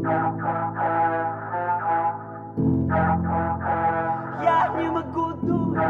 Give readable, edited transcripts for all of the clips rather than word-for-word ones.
Я не могу думать.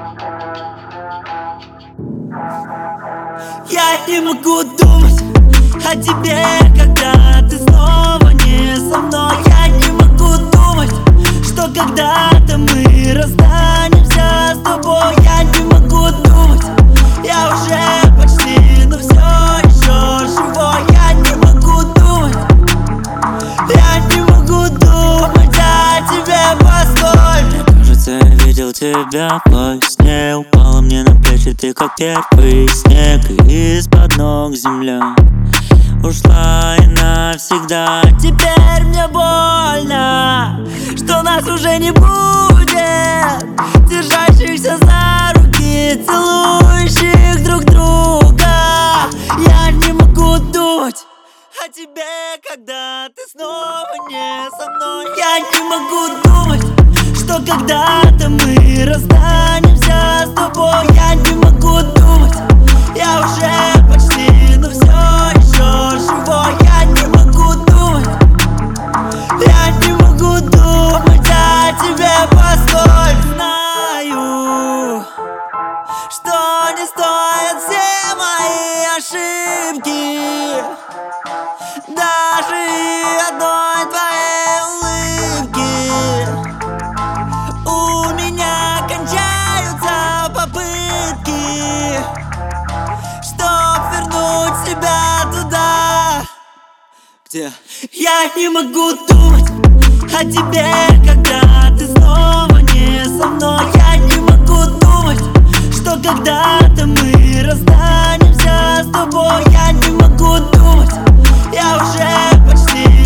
Я не могу думать о тебе, когда ты снова не со мной. Я не могу думать, что когда-то мы расстанемся с тобой. Я не могу думать, я уже почти, но все еще живой. Я не могу думать, я не могу думать о тебе постольку. Кажется, я видел тебя во сне. Упала мне на плечи ты, как первый снег, и из-под ног земля ушла и навсегда. Теперь мне больно, что нас уже не будет, держащихся за руки, целующих друг друга. Я не могу думать о тебе, когда ты снова не со мной. Я не могу думать, что когда-то мы расстанемся с тобой. Я не могу думать, я уже почти, но все еще живой. Я не могу думать, я не могу думать о тебе, поскольку знаю, что не стоят все мои ошибки, даже одной твоей улыбки. У меня кончаются попытки, чтоб вернуть себя туда, где я не могу думать о тебе, когда ты снова не со мной. Я не могу думать, что когда-то мы расстанемся с тобой. Я не могу думать, я уже почти,